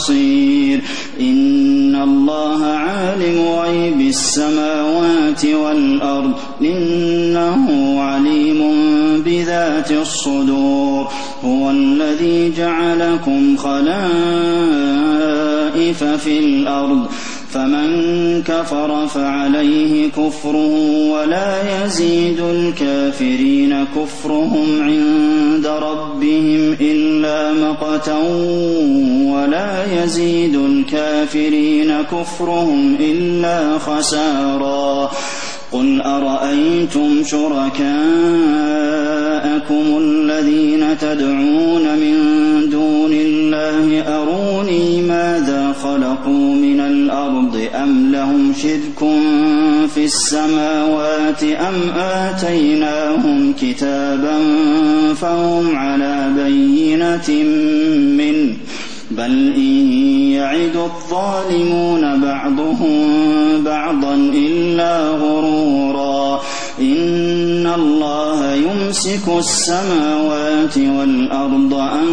بصير إن الله عالم غيب السماوات والأرض إنه عليم بذات الصدور هو الذي جعلكم خلائف في الأرض فمن كفر فعليه كفره ولا يزيد الكافرين كفرهم عند ربهم إلا مقتا ولا يزيد الكافرين كفرهم إلا خسارا قل أرأيتم شركاءكم الذين تدعون من دون الله أروني ماذا خلقوا من الأرض أم لهم شرك في السماوات أم آتيناهم كتابا فهم على بينة منه بل إن يعد الظالمون بعضهم بعضا إلا غرورا إن الله يمسك السماوات والأرض أن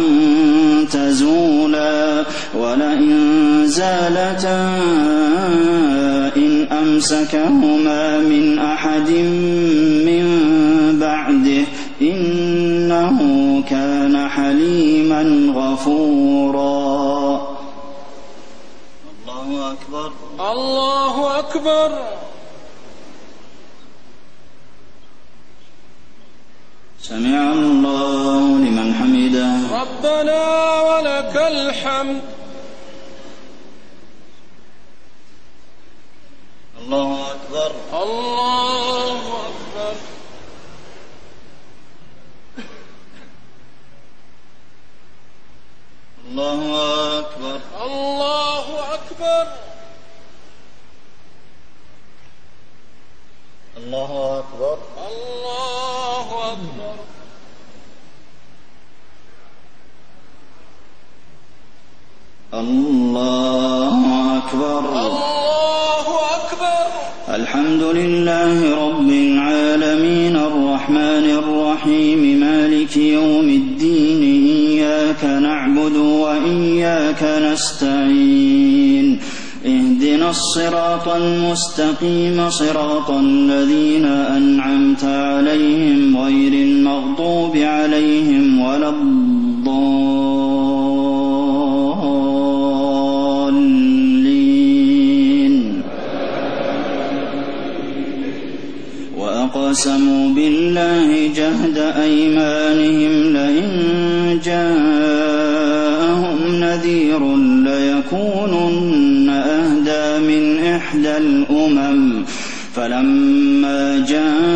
تزولا ولئن زالتا إن أمسكهما من أحد من بعده إنه كان حليما غفورا الله أكبر الله أكبر سمع الله لمن حمده ربنا ولك الحمد الله أكبر الله أكبر الله أكبر الله أكبر الله أكبر الله أكبر الله أكبر الله أكبر الحمد لله رب العالمين الرحمن الرحيم مالك يوم الدين إياك نعبد وإياك نستعين اهدنا الصراط المستقيم صراط الذين أنعمت عليهم غير المغضوب عليهم ولا الضالين وأقسموا بالله جهد أيمانهم لئن جاءهم نذير ليكونن أهدى من إحدى الأمم فلما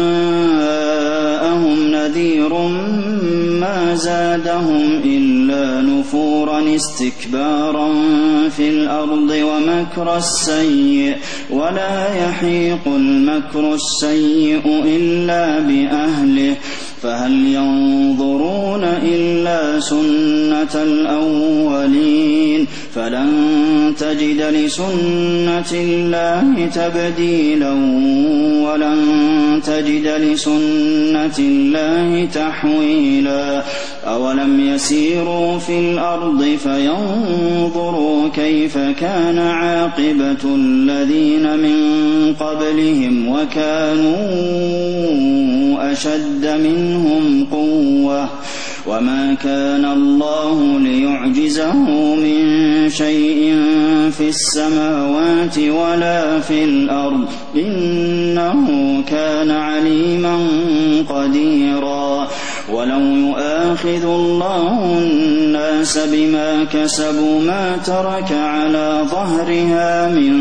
جاءهم نذير ما زادهم إلا نفورا استكبارا في الأرض ومكر السيء ولا يحيق المكر السيء إلا بأهله فهل ينظرون إلا سنة الأولين فلن تجد لسنة الله تبديلا ولن تجد لسنة الله تحويلا أولم يسيروا في الأرض فينظروا كيف كان عاقبة الذين من قبلهم وكانوا أشد منهم قوة وما كان الله ليعجزه من شيء في السماوات ولا في الأرض إنه كان عليما قديرا ولو يؤاخذ الله الناس بما كسبوا ما ترك على ظهرها من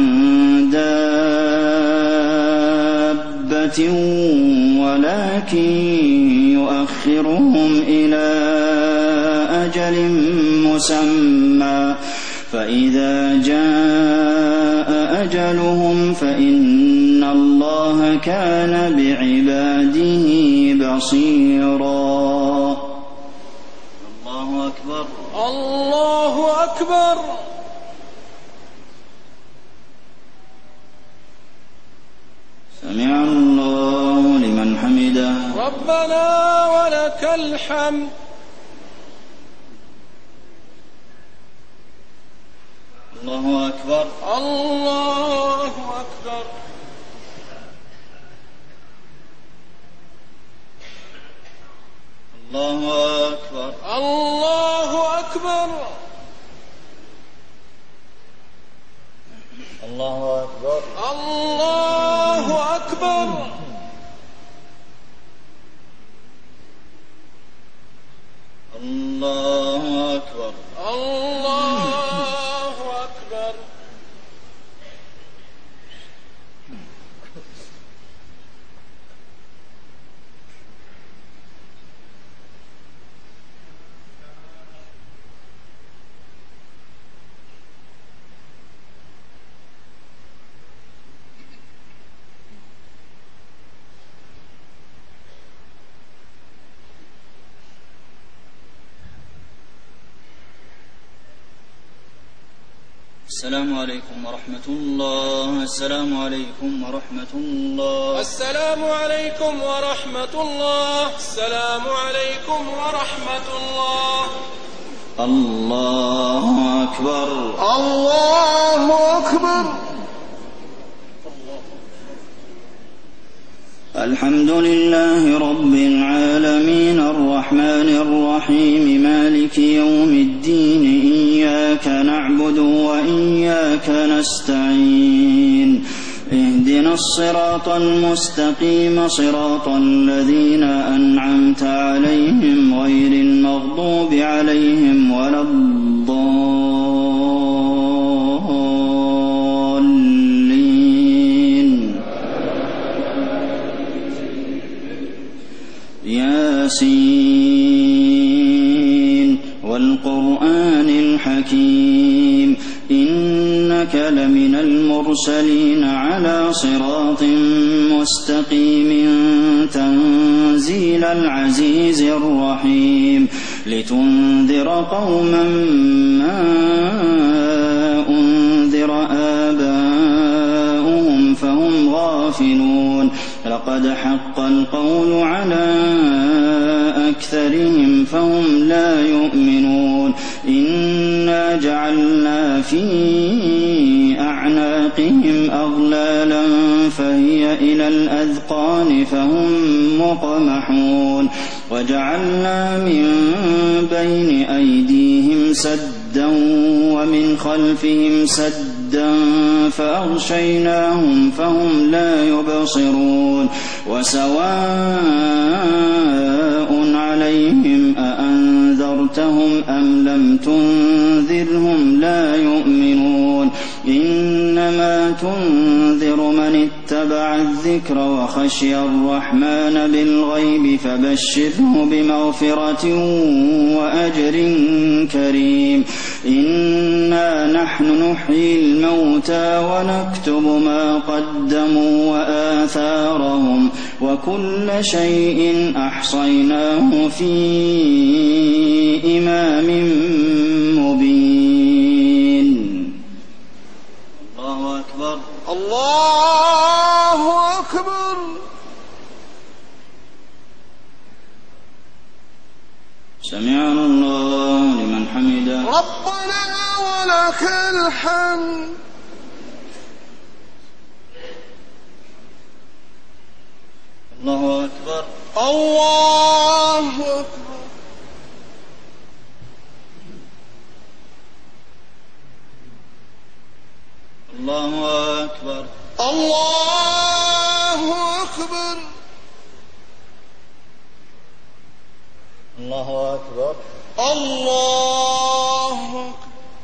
دابة ولكن يؤخرهم إلى أجل مسمى فإذا جاء أجلهم فإن الله كان بعباده بصيرا الله أكبر الله أكبر سمع الله لمن حمده ربنا ولك الحمد الله أكبر. الله أكبر. الله أكبر. الله أكبر. الله أكبر. الله أكبر. الله أكبر. الله أكبر. السلام عليكم ورحمة الله. السلام عليكم ورحمة الله. السلام عليكم ورحمة الله. السلام عليكم ورحمة الله. الله أكبر. الله أكبر. الحمد لله رب العالمين الرحمن الرحيم مالك يوم الدين إياك نعبد وإياك نستعين اهدنا الصراط المستقيم صراط الذين أنعمت عليهم غير المغضوب عليهم ولا الضالين. ياسين والقرآن الحكيم إنك لمن المرسلين على صراط مستقيم تنزيل العزيز الرحيم لتنذر قوما ما أنذر آباؤهم فهم غافلون لقد حق القول على أكثرهم فهم لا يؤمنون إنا جعلنا في أعناقهم أغلالا فهي إلى الأذقان فهم مقمحون وجعلنا من بين أيديهم سدا ومن خلفهم سدا فأغشيناهم فهم لا يبصرون وسواء عليهم أأنذرتهم أم لم تنذرهم لا يؤمنون إنما تنذر من اتبع الذكر وخشي الرحمن بالغيب فبشره بمغفرة وأجر كريم إنا نحن نحيي الموتى ونكتب ما قدموا وآثارهم وكل شيء أحصيناه في إمام مبين. الله أكبر. الله أكبر. سمع الله لمن حمده. ربنا ولك الحمد. الله أكبر. الله أكبر. الله أكبر. الله أكبر. الله أكبر. الله أكبر.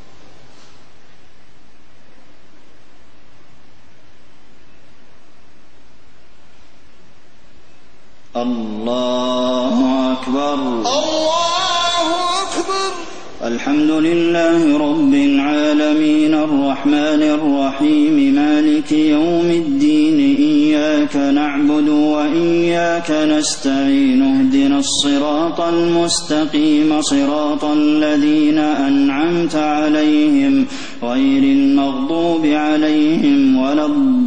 الله أكبر. الله أكبر. الحمد لله رب العالمين الرحمن الرحيم مالك يوم الدين إياك نعبد وإياك نستعين اهدنا الصراط المستقيم صراط الذين أنعمت عليهم غير المغضوب عليهم ولا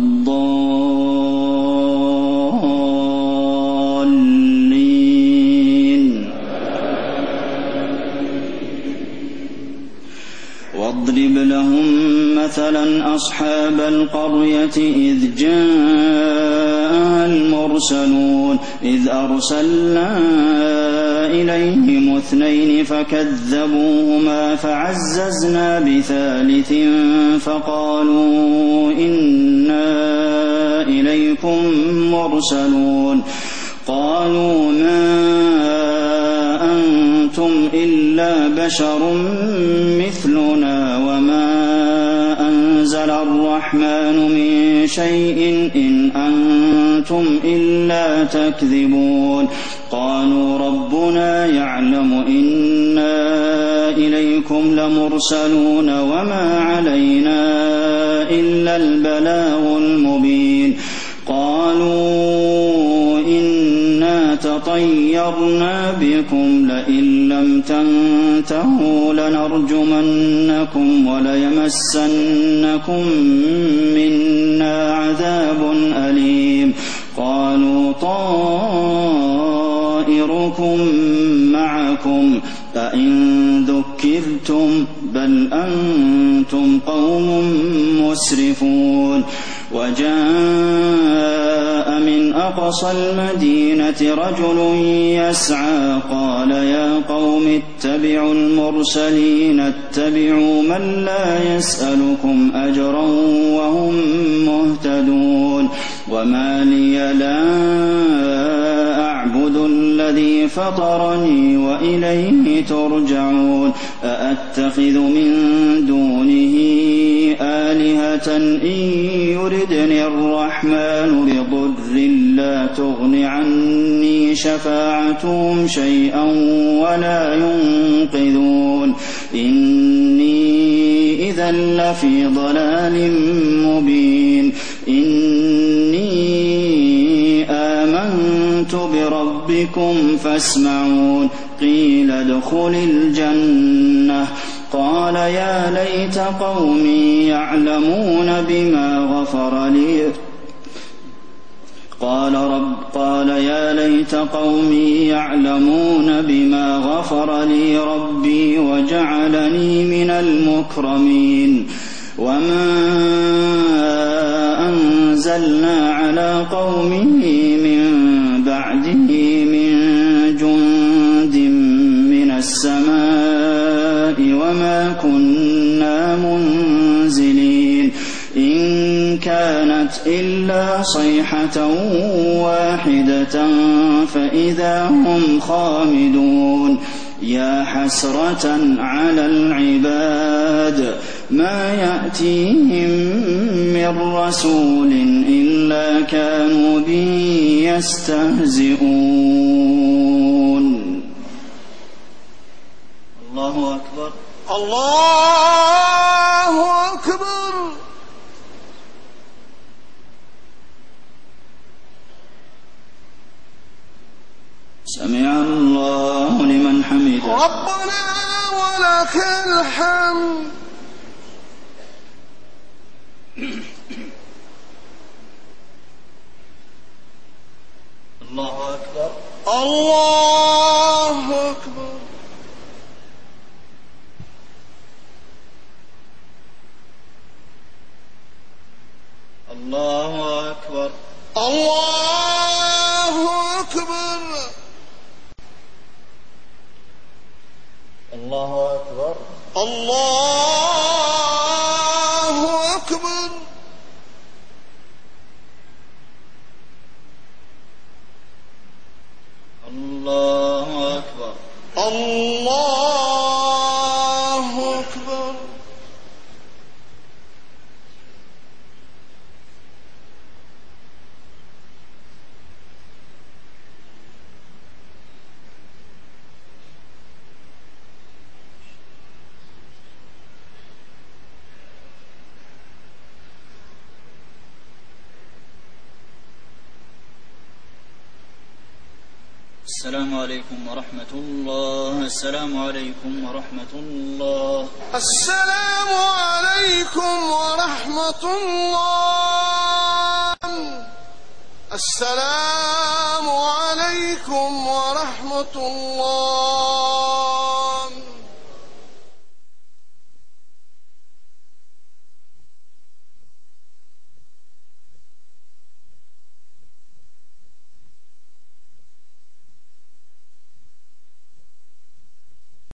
الضالين. واضرب لهم مثلا أصحاب القرية إذ جاءها المرسلون إذ أرسلنا إليهم 2 فكذبوهما فعززنا بثالث فقالوا إنا إليكم مرسلون قالوا ما أنتم إلا بشر مثلنا وما أنزل الرحمن من شيء إن أنتم إلا تكذبون قالوا ربنا يعلم إنا إليكم لمرسلون وما علينا إلا البلاغ المبين قالوا إنا تطيرنا بكم لئن لم تنتهوا لنرجمنكم وليمسنكم منا عذاب أليم قالوا طائركم معكم أئن ذكرتم بل أنتم قوم مسرفون وجاء من أقصى المدينة رجل يسعى قال يا قوم اتبعوا المرسلين اتبعوا من لا يسألكم أجرا وهم مهتدون وما لي لا أعبد الذي فطرني وإليه ترجعون أأتخذ من دونه آلهة إن يردني الرحمن بضر لا تغن عني شفاعتهم شيئا ولا ينقذون إني إذا لفي ضلال مبين إني آمنت بربكم فاسمعون قيل ادخل الجنة قال يا ليت قومي يعلمون بما غفر لي قال يا ليت قومي يعلمون بما غفر لي ربي وجعلني من المكرمين وما أنزلنا على قومه من بعده من جند من السماء وما كنا منزلين إن كانت إلا صيحة واحدة فإذا هم خامدون يا حسرة على العباد ما يأتيهم من رسول إلا كانوا به يستهزئون الله أكبر الله أكبر سمع الله لمن حمده ربنا ولك الحمد الله أكبر الله أكبر الله أكبر الله أكبر الله أكبر الله أكبر الله أكبر الله أكبر السلام عليكم ورحمة الله السلام عليكم ورحمة الله السلام عليكم ورحمة الله السلام عليكم ورحمة الله